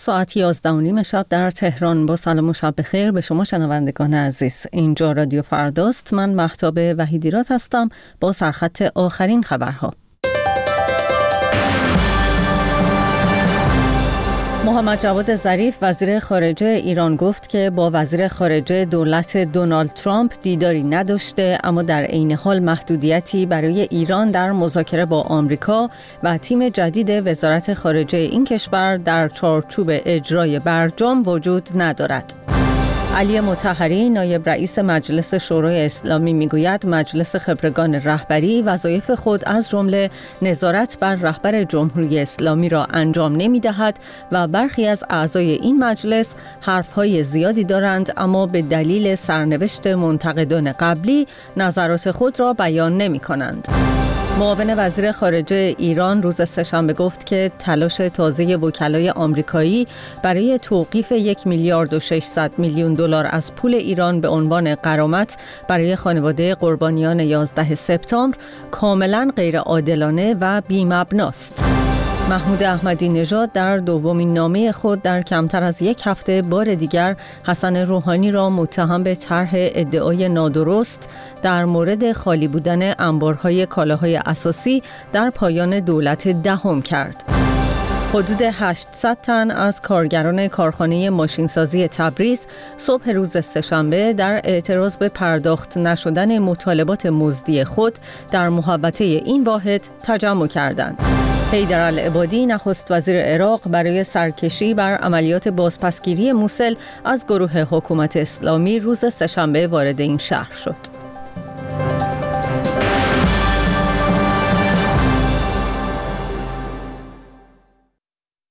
ساعت 11:30 شب در تهران. با سلام و شب بخیر به شما شنوندگان عزیز. اینجا رادیو فرداست. من مهتاب وحیدیرات هستم با سرخط آخرین خبرها. محمد جواد ظریف وزیر خارجه ایران گفت که با وزیر خارجه دولت دونالد ترامپ دیداری نداشته، اما در عین حال محدودیتی برای ایران در مذاکره با آمریکا و تیم جدید وزارت خارجه این کشور در چارچوب اجرای برجام وجود ندارد. علی مطهری نایب رئیس مجلس شورای اسلامی میگوید مجلس خبرگان رهبری وظایف خود از جمله نظارت بر رهبر جمهوری اسلامی را انجام نمی‌دهد و برخی از اعضای این مجلس حرف‌های زیادی دارند، اما به دلیل سرنوشت منتقدان قبلی نظرات خود را بیان نمی‌کنند. معاون وزیر خارجه ایران روز سه‌شنبه گفت که تلاش تازه وکلای آمریکایی برای توقیف 1,600,000,000 دلار از پول ایران به عنوان غرامت برای خانواده قربانیان 11 سپتامبر کاملاً غیرعادلانه و بی‌مبناست. محمود احمدی نژاد در دومین نامه خود در کمتر از یک هفته بار دیگر حسن روحانی را متهم به طرح ادعای نادرست در مورد خالی بودن انبارهای کالاهای اساسی در پایان دولت دهم کرد. حدود 800 تن از کارگران کارخانه ماشینسازی تبریز صبح روز سه‌شنبه در اعتراض به پرداخت نشدن مطالبات مزدی خود در محوطه این واحد تجمع کردند. حیدرالعبادی نخست وزیر عراق برای سرکشی بر عملیات بازپسگیری موصل از گروه حکومت اسلامی روز سه‌شنبه وارد این شهر شد.